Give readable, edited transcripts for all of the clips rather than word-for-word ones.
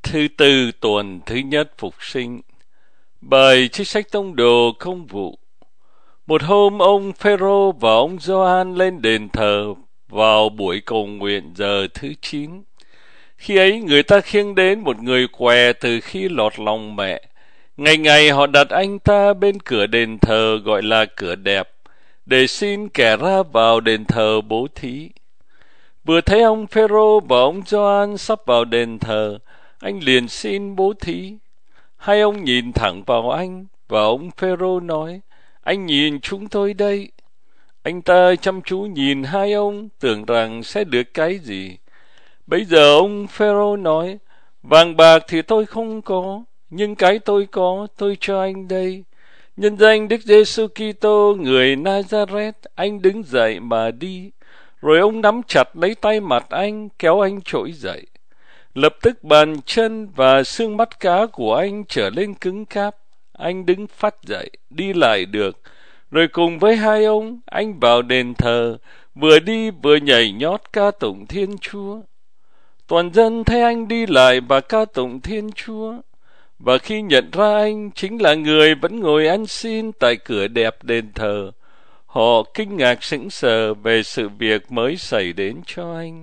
Thứ tư tuần thứ nhất Phục sinh. Bài trích sách tông đồ Công vụ. Một hôm ông Phêrô và ông Gioan lên đền thờ vào buổi cầu nguyện giờ thứ 9. Khi ấy người ta khiêng đến một người què từ khi lọt lòng mẹ. Ngày ngày họ đặt anh ta bên cửa đền thờ gọi là cửa đẹp, để xin kẻ ra vào đền thờ bố thí. Vừa thấy ông Phêrô và ông Gioan sắp vào đền thờ, anh liền xin bố thí. Hai ông nhìn thẳng vào anh, và ông Phêrô nói: "Anh nhìn chúng tôi đây." Anh ta chăm chú nhìn hai ông, tưởng rằng sẽ được cái gì. Bấy giờ ông Phêrô nói: "Vàng bạc thì tôi không có, nhưng cái tôi có tôi cho anh đây. Nhân danh Đức Giêsu Kitô người Nazareth, anh đứng dậy mà đi." Rồi ông nắm chặt lấy tay mặt anh, kéo anh trỗi dậy. Lập tức bàn chân và xương mắt cá của anh trở lên cứng cáp. Anh đứng phắt dậy, đi lại được. Rồi cùng với hai ông, anh vào đền thờ, vừa đi vừa nhảy nhót ca tụng Thiên Chúa. Toàn dân thấy anh đi lại và ca tụng Thiên Chúa, và khi nhận ra anh chính là người vẫn ngồi ăn xin tại cửa đẹp đền thờ, họ kinh ngạc sững sờ về sự việc mới xảy đến cho anh.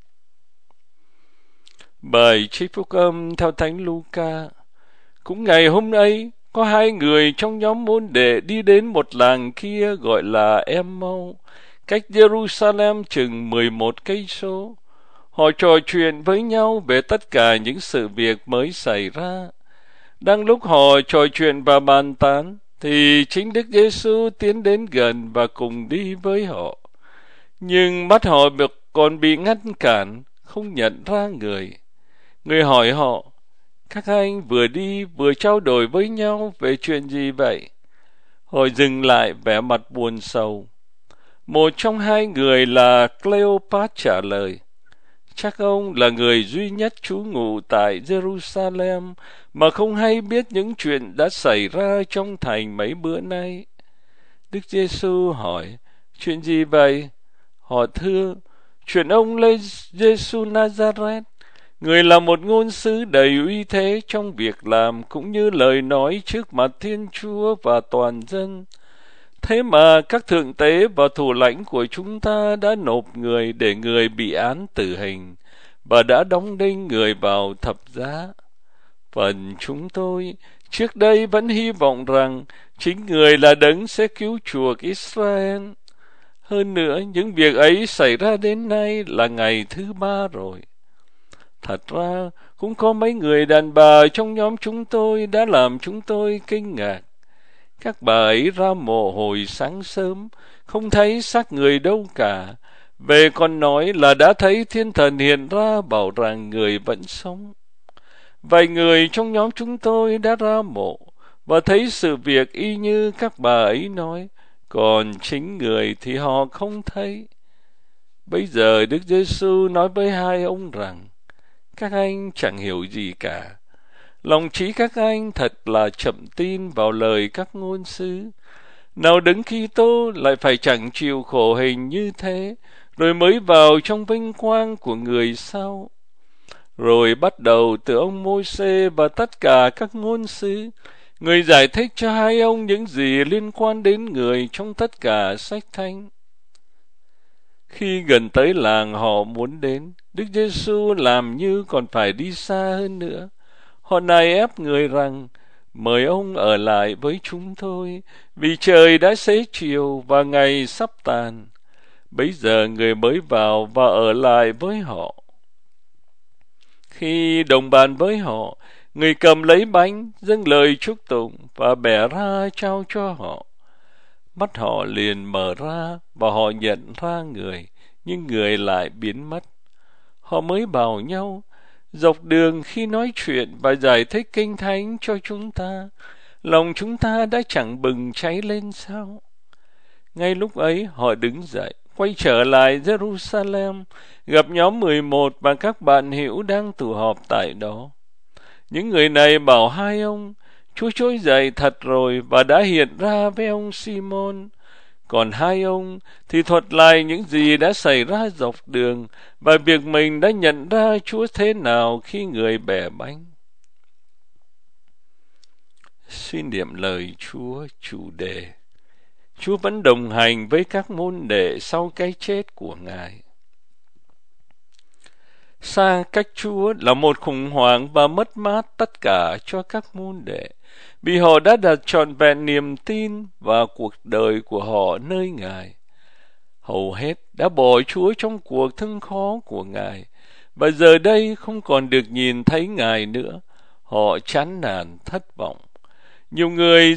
Bài trích phúc âm theo Thánh Luca. Cũng ngày hôm ấy, có hai người trong nhóm môn đệ đi đến một làng kia gọi là Em-mau, cách Jerusalem chừng 11 cây số. Họ trò chuyện với nhau về tất cả những sự việc mới xảy ra. Đang lúc họ trò chuyện và bàn tán, thì chính Đức Giêsu tiến đến gần và cùng đi với họ. Nhưng mắt họ còn bị ngăn cản, không nhận ra người. Người hỏi họ: "Các anh vừa đi vừa trao đổi với nhau về chuyện gì vậy?" Họ dừng lại vẻ mặt buồn sầu. Một trong hai người là Cleopat trả lời: "Chắc ông là người duy nhất trú ngụ tại Jerusalem mà không hay biết những chuyện đã xảy ra trong thành mấy bữa nay." Đức Giêsu hỏi: "Chuyện gì vậy?" Họ thưa: "Chuyện ông lấy Giêsu Nazareth. Người là một ngôn sứ đầy uy thế trong việc làm cũng như lời nói trước mặt Thiên Chúa và toàn dân. Thế mà các thượng tế và thủ lãnh của chúng ta đã nộp người để người bị án tử hình, và đã đóng đinh người vào thập giá. Phần chúng tôi trước đây vẫn hy vọng rằng chính người là đấng sẽ cứu chuộc Israel. Hơn nữa, những việc ấy xảy ra đến nay là ngày thứ 3 rồi. Thật ra, cũng có mấy người đàn bà trong nhóm chúng tôi đã làm chúng tôi kinh ngạc. Các bà ấy ra mộ hồi sáng sớm, không thấy xác người đâu cả. Về còn nói là đã thấy thiên thần hiện ra bảo rằng người vẫn sống. Vài người trong nhóm chúng tôi đã ra mộ và thấy sự việc y như các bà ấy nói, còn chính người thì họ không thấy." Bây giờ Đức Giêsu nói với hai ông rằng: "Các anh chẳng hiểu gì cả. Lòng trí các anh thật là chậm tin vào lời các ngôn sứ. Nào Đấng Kitô lại phải chẳng chịu khổ hình như thế, rồi mới vào trong vinh quang của người sau?" Rồi bắt đầu từ ông Môi-se và tất cả các ngôn sứ, người giải thích cho hai ông những gì liên quan đến người trong tất cả sách thánh. Khi gần tới làng họ muốn đến, Đức Giêsu làm như còn phải đi xa hơn nữa. Họ nài ép người rằng: "Mời ông ở lại với chúng tôi, vì trời đã xế chiều và ngày sắp tàn." Bấy giờ người mới vào và ở lại với họ. Khi đồng bàn với họ, người cầm lấy bánh, dâng lời chúc tụng và bẻ ra trao cho họ. Mắt họ liền mở ra và họ nhận ra người, nhưng người lại biến mất. Họ mới bảo nhau: "Dọc đường khi nói chuyện và giải thích kinh thánh cho chúng ta, lòng chúng ta đã chẳng bừng cháy lên sao?" Ngay lúc ấy họ đứng dậy, quay trở lại Jerusalem, gặp nhóm 11 và các bạn hữu đang tụ họp tại đó. Những người này bảo hai ông: "Chúa trỗi dậy thật rồi và đã hiện ra với ông Simon." Còn hai ông thì thuật lại những gì đã xảy ra dọc đường và việc mình đã nhận ra Chúa thế nào khi người bẻ bánh. Suy niệm lời Chúa chủ đề: Chúa vẫn đồng hành với các môn đệ sau cái chết của Ngài. Xa cách Chúa là một khủng hoảng và mất mát tất cả cho các môn đệ, vì họ đã đặt trọn vẹn niềm tin và cuộc đời của họ nơi Ngài. Hầu hết đã bỏ Chúa trong cuộc thương khó của Ngài, và giờ đây không còn được nhìn thấy Ngài nữa. Họ chán nản, thất vọng. Nhiều người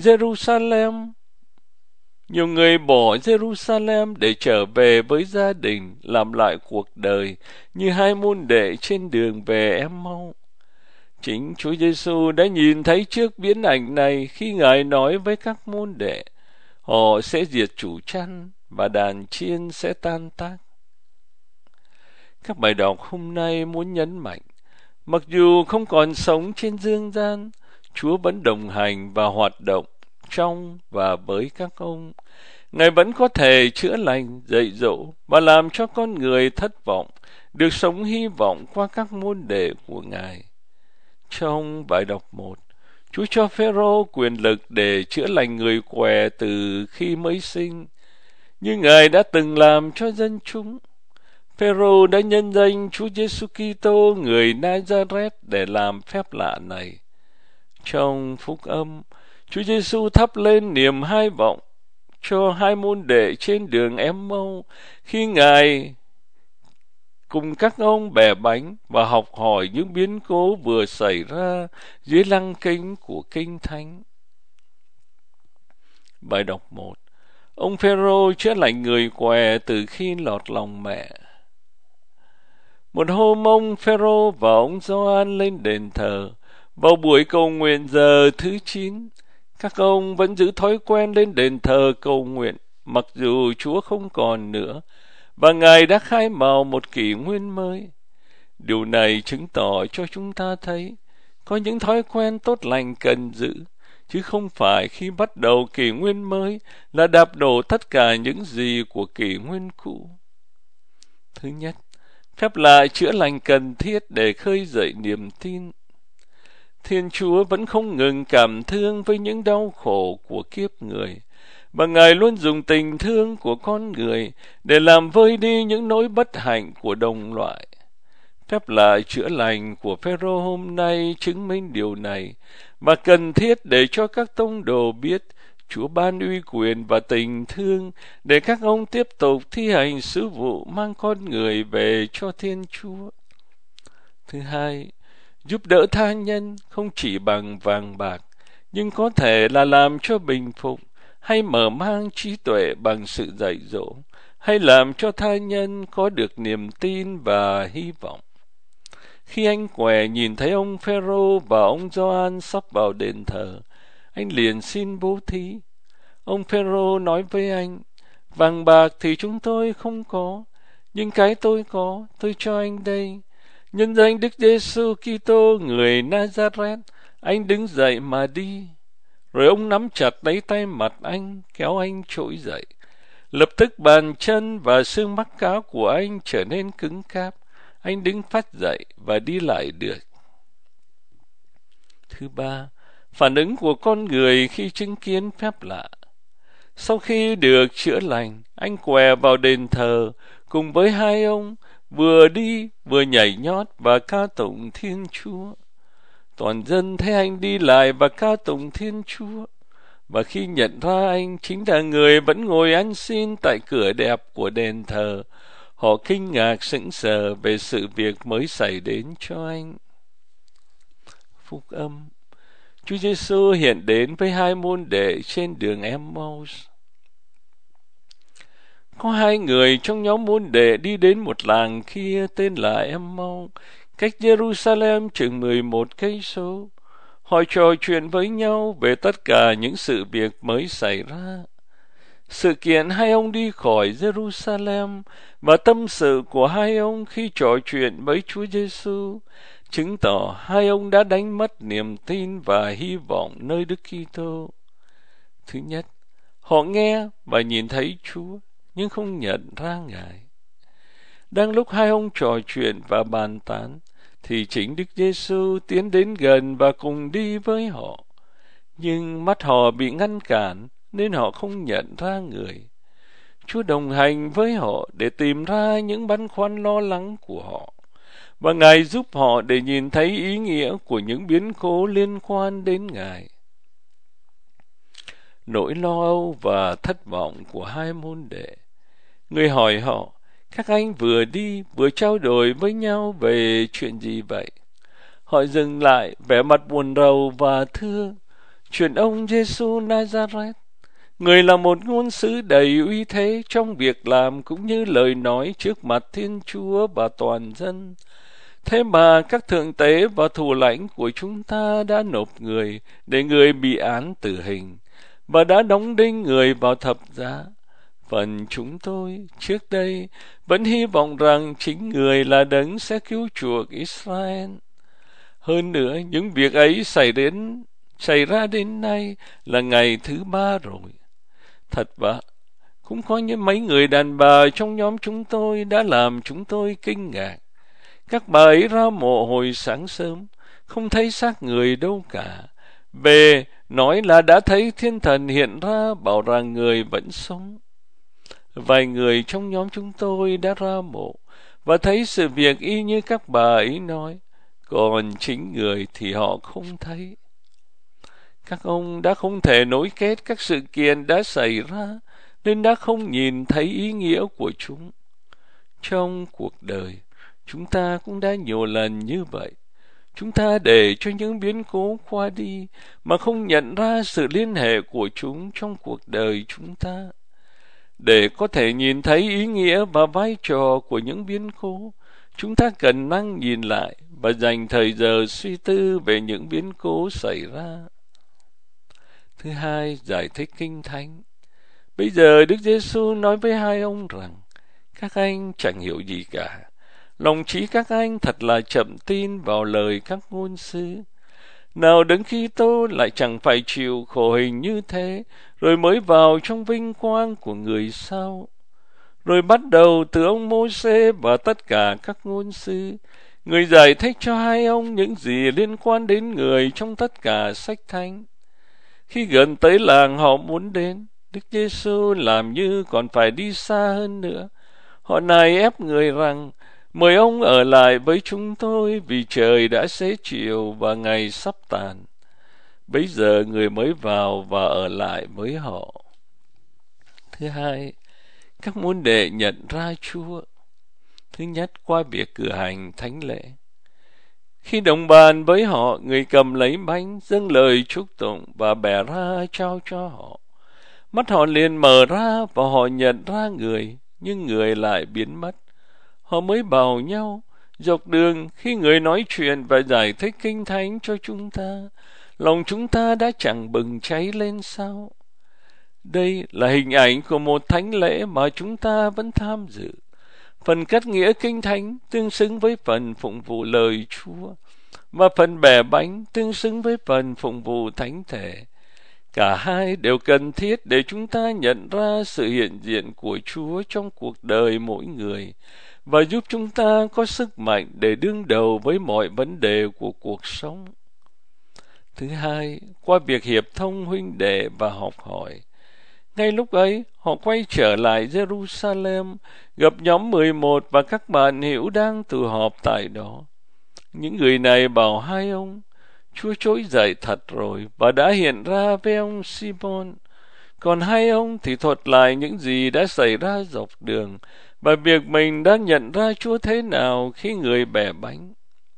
bỏ Jerusalem để trở về với gia đình, làm lại cuộc đời như hai môn đệ trên đường về Em-mau. Chính Chúa Giêsu đã nhìn thấy trước viễn ảnh này khi Ngài nói với các môn đệ: họ sẽ diệt chủ chăn và đàn chiên sẽ tan tác. Các bài đọc hôm nay muốn nhấn mạnh, mặc dù không còn sống trên dương gian, Chúa vẫn đồng hành và hoạt động trong và với các ông. Ngài vẫn có thể chữa lành, dạy dỗ và làm cho con người thất vọng được sống hy vọng qua các môn đệ của Ngài. Trong bài đọc 1, Chúa cho Phêrô quyền lực để chữa lành người què từ khi mới sinh, như Ngài đã từng làm cho dân chúng. Phêrô đã nhân danh Chúa Giêsu Kitô người Nazareth để làm phép lạ này. Trong phúc âm, Chúa Giêsu thắp lên niềm hy vọng cho hai môn đệ trên đường Em-mau khi Ngài cùng các ông bẻ bánh và học hỏi những biến cố vừa xảy ra dưới lăng kính của Kinh Thánh. Bài đọc 1. Ông Phêrô chữa lành người què từ khi lọt lòng mẹ. Một hôm ông Phêrô và ông Gioan lên đền thờ. Vào buổi cầu nguyện giờ thứ 9, các ông vẫn giữ thói quen lên đền thờ cầu nguyện, mặc dù Chúa không còn nữa, và Ngài đã khai mào một kỷ nguyên mới. Điều này chứng tỏ cho chúng ta thấy có những thói quen tốt lành cần giữ, chứ không phải khi bắt đầu kỷ nguyên mới là đạp đổ tất cả những gì của kỷ nguyên cũ. Thứ nhất, phép lạ chữa lành cần thiết để khơi dậy niềm tin. Thiên Chúa vẫn không ngừng cảm thương với những đau khổ của kiếp người, và Ngài luôn dùng tình thương của con người để làm vơi đi những nỗi bất hạnh của đồng loại. Phép lạ chữa lành của Phêrô hôm nay chứng minh điều này, và cần thiết để cho các tông đồ biết Chúa ban uy quyền và tình thương để các ông tiếp tục thi hành sứ vụ mang con người về cho Thiên Chúa. Thứ hai, giúp đỡ tha nhân không chỉ bằng vàng bạc, nhưng có thể là làm cho bình phục, hay mở mang trí tuệ bằng sự dạy dỗ, hay làm cho tha nhân có được niềm tin và hy vọng. Khi anh què nhìn thấy ông Phêrô và ông Gioan sắp vào đền thờ, anh liền xin bố thí. Ông Phêrô nói với anh: vàng bạc thì chúng tôi không có, nhưng cái tôi có, tôi cho anh đây. Nhân danh Đức Giêsu Kitô người Nazareth, anh đứng dậy mà đi. Rồi ông nắm chặt lấy tay mặt anh, kéo anh trỗi dậy. Lập tức bàn chân và xương mắc cáo của anh trở nên cứng cáp. Anh đứng phắt dậy và đi lại được. Thứ ba, phản ứng của con người khi chứng kiến phép lạ. Sau khi được chữa lành, anh què vào đền thờ cùng với hai ông, vừa đi vừa nhảy nhót và ca tụng Thiên Chúa. Toàn dân thấy anh đi lại và ca tụng Thiên Chúa, và khi nhận ra anh chính là người vẫn ngồi ăn xin tại cửa đẹp của đền thờ, họ kinh ngạc sững sờ về sự việc mới xảy đến cho anh. Phúc âm, Chúa Giêsu hiện đến với hai môn đệ trên đường Em-mau. Có hai người trong nhóm môn đệ đi đến một làng kia tên là Em-mau, cách Jerusalem chừng 11 cây số. Họ trò chuyện với nhau về tất cả những sự việc mới xảy ra. Sự kiện hai ông đi khỏi Jerusalem và tâm sự của hai ông khi trò chuyện với Chúa Giêsu chứng tỏ hai ông đã đánh mất niềm tin và hy vọng nơi Đức Kitô. Thứ nhất, họ nghe và nhìn thấy Chúa nhưng không nhận ra Ngài. Đang lúc hai ông trò chuyện và bàn tán, thì chính Đức Giêsu tiến đến gần và cùng đi với họ. nhưng mắt họ bị ngăn cản nên họ không nhận ra người. Chúa đồng hành với họ để tìm ra những băn khoăn lo lắng của họ, và Ngài giúp họ để nhìn thấy ý nghĩa của những biến cố liên quan đến Ngài. Nỗi lo âu và thất vọng của hai môn đệ. Người hỏi họ, các anh vừa đi vừa trao đổi với nhau về chuyện gì vậy? Họ dừng lại, vẻ mặt buồn rầu và thưa, chuyện ông Giêsu Nazareth. Người là một ngôn sứ đầy uy thế trong việc làm cũng như lời nói trước mặt Thiên Chúa và toàn dân. Thế mà các thượng tế và thủ lãnh của chúng ta đã nộp người để người bị án tử hình và đã đóng đinh người vào thập giá. Phần chúng tôi trước đây vẫn hy vọng rằng chính người là đấng sẽ cứu chuộc Israel. Hơn nữa, những việc ấy xảy ra đến nay là ngày thứ 3 rồi. Thật vậy, cũng có những mấy người đàn bà trong nhóm chúng tôi đã làm chúng tôi kinh ngạc. Các bà ấy ra mộ hồi sáng sớm, không thấy xác người đâu cả. Về nói là đã thấy thiên thần hiện ra bảo rằng người vẫn sống. Vài người trong nhóm chúng tôi đã ra mộ và thấy sự việc y như các bà ấy nói, còn chính người thì họ không thấy. Các ông đã không thể nối kết các sự kiện đã xảy ra nên đã không nhìn thấy ý nghĩa của chúng. Trong cuộc đời, chúng ta cũng đã nhiều lần như vậy. Chúng ta để cho những biến cố qua đi mà không nhận ra sự liên hệ của chúng trong cuộc đời chúng ta. Để có thể nhìn thấy ý nghĩa và vai trò của những biến cố, chúng ta cần năng nhìn lại và dành thời giờ suy tư về những biến cố xảy ra. Thứ hai, giải thích Kinh Thánh. Bây giờ Đức Giêsu nói với hai ông rằng, các anh chẳng hiểu gì cả. Lòng trí các anh thật là chậm tin vào lời các ngôn sứ. Nào Đấng Kitô lại chẳng phải chịu khổ hình như thế, rồi mới vào trong vinh quang của người sao? Rồi bắt đầu từ ông Mô-sê và tất cả các ngôn sứ, người giải thích cho hai ông những gì liên quan đến người trong tất cả sách thánh. Khi gần tới làng họ muốn đến, Đức Giêsu làm như còn phải đi xa hơn nữa. Họ nài ép người rằng, mời ông ở lại với chúng tôi vì trời đã xế chiều và ngày sắp tàn. Bấy giờ người mới vào và ở lại với họ. Thứ hai, các môn đệ nhận ra Chúa. Thứ nhất, qua việc cử hành thánh lễ. Khi đồng bàn với họ, người cầm lấy bánh, dâng lời chúc tụng và bẻ ra trao cho họ. Mắt họ liền mở ra và họ nhận ra người, nhưng người lại biến mất. Họ mới bảo nhau, dọc đường khi người nói chuyện và giải thích Kinh Thánh cho chúng ta, lòng chúng ta đã chẳng bừng cháy lên sao? Đây là hình ảnh của một thánh lễ mà chúng ta vẫn tham dự. Phần cắt nghĩa Kinh Thánh tương xứng với phần phụng vụ lời Chúa, và phần bẻ bánh tương xứng với phần phụng vụ thánh thể. Cả hai đều cần thiết để chúng ta nhận ra sự hiện diện của Chúa trong cuộc đời mỗi người và giúp chúng ta có sức mạnh để đương đầu với mọi vấn đề của cuộc sống. Thứ hai, qua việc hiệp thông huynh đệ và học hỏi. Ngay lúc ấy, họ quay trở lại Jerusalem, gặp nhóm 11 và các bạn hữu đang tụ họp tại đó. Những người này bảo hai ông, Chúa trỗi dậy thật rồi và đã hiện ra với ông Simon. Còn hai ông thì thuật lại những gì đã xảy ra dọc đường và việc mình đã nhận ra Chúa thế nào khi người bẻ bánh.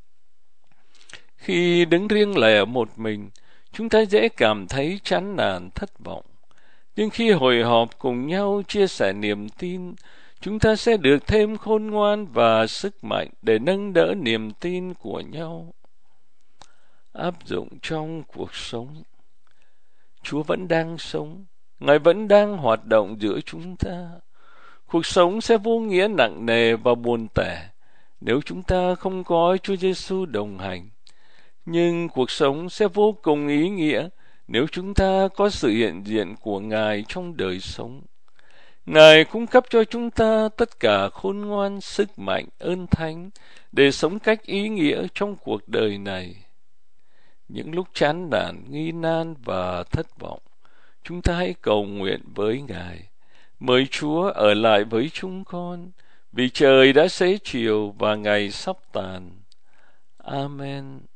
Khi đứng riêng lẻ một mình, chúng ta dễ cảm thấy chán nản, thất vọng. Nhưng khi hội họp cùng nhau chia sẻ niềm tin, chúng ta sẽ được thêm khôn ngoan và sức mạnh để nâng đỡ niềm tin của nhau. Áp dụng trong cuộc sống. Chúa vẫn đang sống, Ngài vẫn đang hoạt động giữa chúng ta. Cuộc sống sẽ vô nghĩa nặng nề và buồn tẻ nếu chúng ta không có Chúa Giêsu đồng hành. Nhưng cuộc sống sẽ vô cùng ý nghĩa nếu chúng ta có sự hiện diện của Ngài trong đời sống. Ngài cung cấp cho chúng ta tất cả khôn ngoan, sức mạnh, ơn thánh để sống cách ý nghĩa trong cuộc đời này. Những lúc chán nản, nghi nan và thất vọng, chúng ta hãy cầu nguyện với Ngài. Mời Chúa ở lại với chúng con, vì trời đã xế chiều và ngày sắp tàn. Amen.